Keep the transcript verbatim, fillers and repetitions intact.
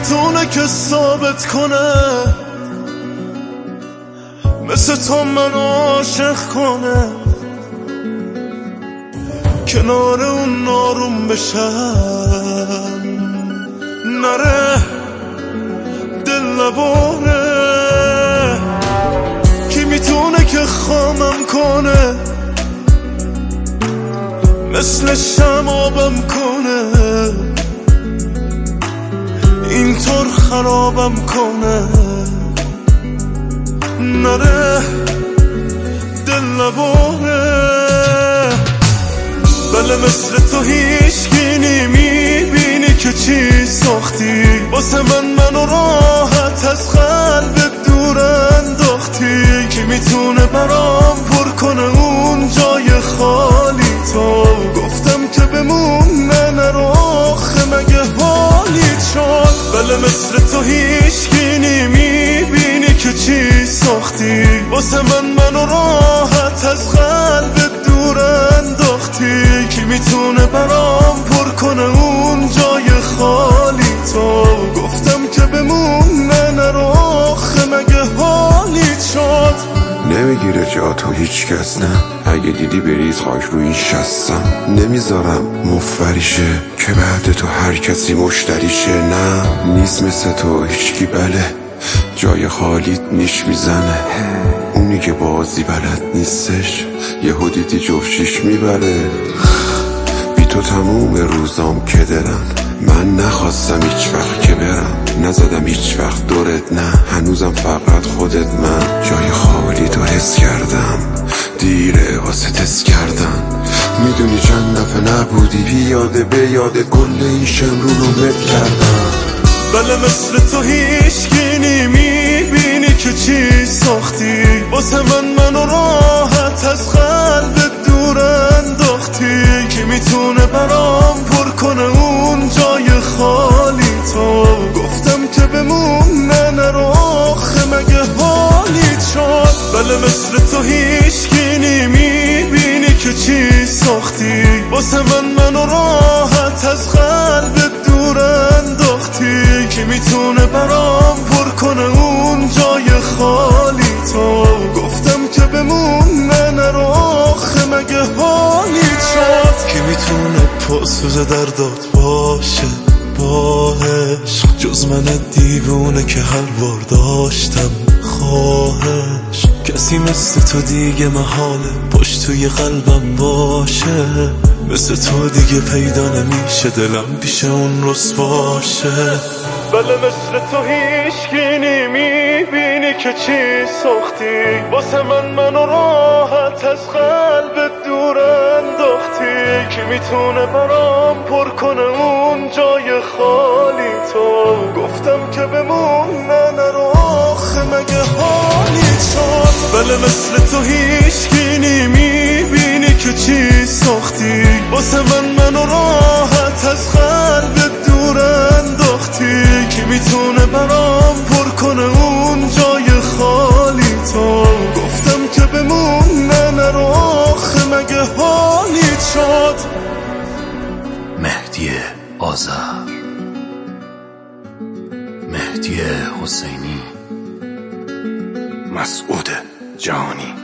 میتونه که ثابت کنه مثل تو من عاشق کنه، کنار اون ناروم بشم نره دل نباره. کی میتونه که خامم کنه مثل شمابم کنه، اینطور خرابم کنه نره دل نباره. بله مثل تو هیچکی نمیبینی که چی ساختی واسه من، منو راحت از قلبت دور انداختی. کی میتونه برام پر کنه اون جای خالی تو؟ گفتم که بمون نه نرو آخه مگه حالیت شد؟ بله مثل تو هیچکی نمیبینی که چی ساختی واسه من، منو راحت از قلبت دور انداختی. کی میتونه برام پر کنه اون جای خالی تو؟ گفتم که بمون نه نرو آخه مگه حالیت شد؟ نمیگیره جا تو هیچ کس نه، اگه دیدی بریز خاک روی شستم. نمیذارم مفبریشه که بعد تو هر کسی مشتریشه. نه نیست مثل تو هیچکی، بله جای خالیت نیش میزنه. اونی که بازی بلد نیستش یهو دیدی جفشیش میبره. بی تو تموم روزام که درم، من نخواستم هیچ وقت که برم، نزدم هیچ وقت دورت نه، هنوزم فقط خودت. من جای خالی تو حس کردم، دیره واسه تست کردن. میدونی چند دفعه نبودی پیاده به یادت کل این شمرو رو مت کردم. بله مثل تو هیچکی نمیبینی که چی ساختی واسه من، منو راحت از قلبت دور انداختی. کی میتونه برام پر کنه اون جای خالی تو؟ گفتم که بمون نه نرو آخه مگه حالیت شد؟ بله مثل تو هیچکی نمیبینی که چی ساختی واسه من، منو راحت از قلبت دور انداختی. کی میتونه برام پر کنه اون جای خالی تو؟ گفتم که بمون نه نرو آخه مگه حالیت شد؟ کی میتونه پاسوز دردات باشه با عشق جز من دیوونه که هر بار داشتم خواهش؟ کسی مثل تو دیگه محاله پشت توی قلبم باشه، مثل تو دیگه پیدا نمیشه دلم پیش اون رسواشه. بله مثل تو هیچکی نمیبینی که چی ساختی واسه من، منو راحت از قلبت دور انداختی. کی میتونه برام پر کنه اون جای خالی تو؟ گفتم که بمون نه نرو آخه مگه حالیت شد؟ بله مثل تو هیچکی نمیبینی که چی ساختی واسه من، منو راحت از قلبت دور انداختی. کی میتونه برام پر کنه اون جای خالی تو؟ گفتم که بمون نه نرو آخه مگه حالیت شد؟ مهدی آذر، مهدی حسینی، مسعود جهانی.